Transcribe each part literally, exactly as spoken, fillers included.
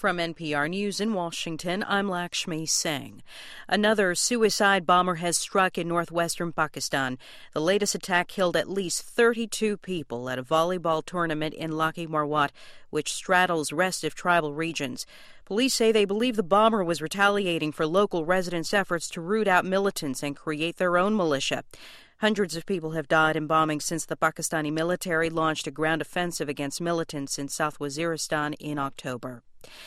From N P R News in Washington, I'm Lakshmi Singh. Another suicide bomber has struck in northwestern Pakistan. The latest attack killed at least thirty-two people at a volleyball tournament in Laki Marwat, which straddles restive tribal regions. Police say they believe the bomber was retaliating for local residents' efforts to root out militants and create their own militia. Hundreds of people have died in bombings since the Pakistani military launched a ground offensive against militants in South Waziristan in October.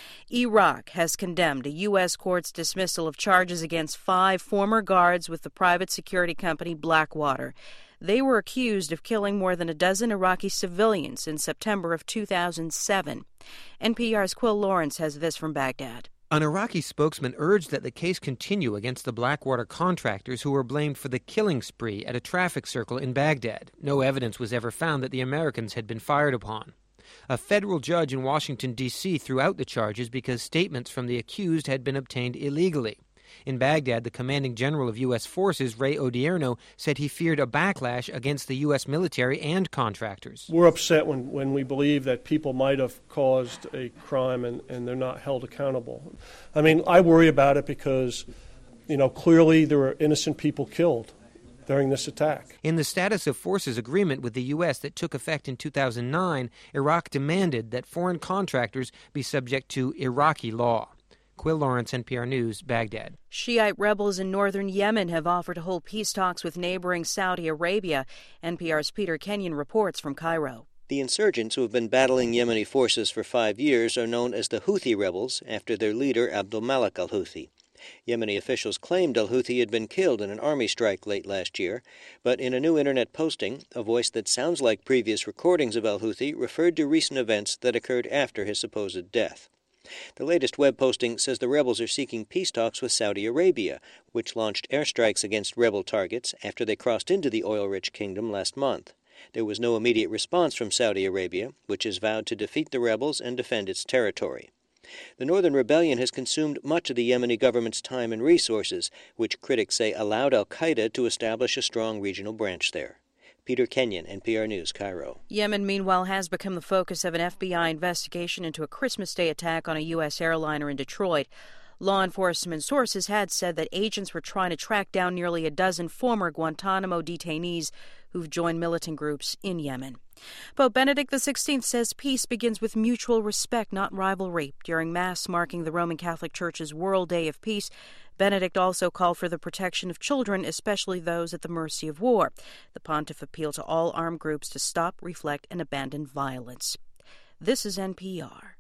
Iraq has condemned a U S court's dismissal of charges against five former guards with the private security company Blackwater. They were accused of killing more than a dozen Iraqi civilians in September of two thousand seven. N P R's Quill Lawrence has this from Baghdad. An Iraqi spokesman urged that the case continue against the Blackwater contractors who were blamed for the killing spree at a traffic circle in Baghdad. No evidence was ever found that the Americans had been fired upon. A federal judge in Washington, D C threw out the charges because statements from the accused had been obtained illegally. In Baghdad, the commanding general of U S forces, Ray Odierno, said he feared a backlash against the U S military and contractors. We're upset when, when we believe that people might have caused a crime and, and they're not held accountable. I mean, I worry about it because, you know, clearly there were innocent people killed during this attack. In the status of forces agreement with the U S that took effect in two thousand nine, Iraq demanded that foreign contractors be subject to Iraqi law. Quill Lawrence, N P R News, Baghdad. Shiite rebels in northern Yemen have offered to hold peace talks with neighboring Saudi Arabia. N P R's Peter Kenyon reports from Cairo. The insurgents who have been battling Yemeni forces for five years are known as the Houthi rebels after their leader Abdul Malik al-Houthi. Yemeni officials claimed al-Houthi had been killed in an army strike late last year, but in a new internet posting, a voice that sounds like previous recordings of al-Houthi referred to recent events that occurred after his supposed death. The latest web posting says the rebels are seeking peace talks with Saudi Arabia, which launched airstrikes against rebel targets after they crossed into the oil-rich kingdom last month. There was no immediate response from Saudi Arabia, which has vowed to defeat the rebels and defend its territory. The Northern Rebellion has consumed much of the Yemeni government's time and resources, which critics say allowed al-Qaeda to establish a strong regional branch there. Peter Kenyon, N P R News, Cairo. Yemen, meanwhile, has become the focus of an F B I investigation into a Christmas Day attack on a U S airliner in Detroit. Law enforcement sources had said that agents were trying to track down nearly a dozen former Guantanamo detainees who've joined militant groups in Yemen. Pope Benedict the sixteenth says peace begins with mutual respect, not rivalry. During Mass marking the Roman Catholic Church's World Day of Peace, Benedict also called for the protection of children, especially those at the mercy of war. The pontiff appealed to all armed groups to stop, reflect, and abandon violence. This is N P R.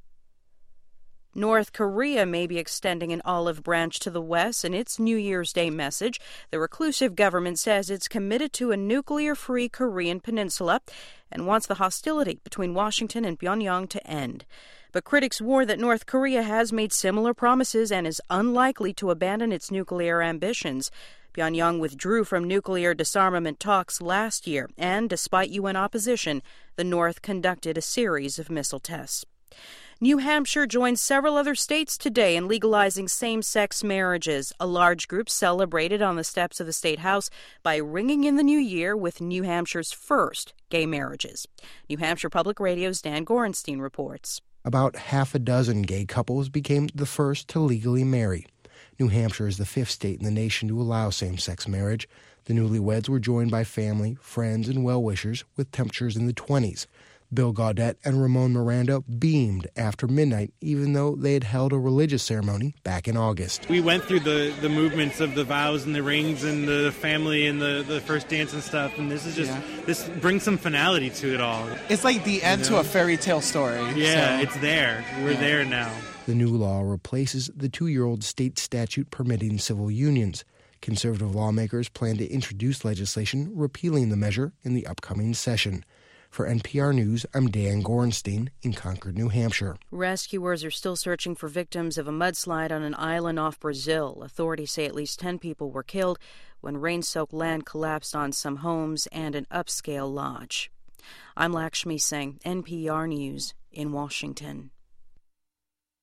North Korea may be extending an olive branch to the West in its New Year's Day message. The reclusive government says it's committed to a nuclear-free Korean peninsula and wants the hostility between Washington and Pyongyang to end. But critics warn that North Korea has made similar promises and is unlikely to abandon its nuclear ambitions. Pyongyang withdrew from nuclear disarmament talks last year, and despite U N opposition, the North conducted a series of missile tests. New Hampshire joined several other states today in legalizing same-sex marriages. A large group celebrated on the steps of the state house by ringing in the new year with New Hampshire's first gay marriages. New Hampshire Public Radio's Dan Gorenstein reports. About half a dozen gay couples became the first to legally marry. New Hampshire is the fifth state in the nation to allow same-sex marriage. The newlyweds were joined by family, friends, and well-wishers with temperatures in the twenties. Bill Gaudette and Ramon Miranda beamed after midnight, even though they had held a religious ceremony back in August. We went through the, the movements of the vows and the rings and the family and the, the first dance and stuff, and this is just, yeah. this brings some finality to it all. It's like the end you know? to a fairy tale story. Yeah, so. It's there. We're yeah. there now. The new law replaces the two-year-old state statute permitting civil unions. Conservative lawmakers plan to introduce legislation repealing the measure in the upcoming session. For N P R News, I'm Dan Gorenstein in Concord, New Hampshire. Rescuers are still searching for victims of a mudslide on an island off Brazil. Authorities say at least ten people were killed when rain-soaked land collapsed on some homes and an upscale lodge. I'm Lakshmi Singh, N P R News in Washington.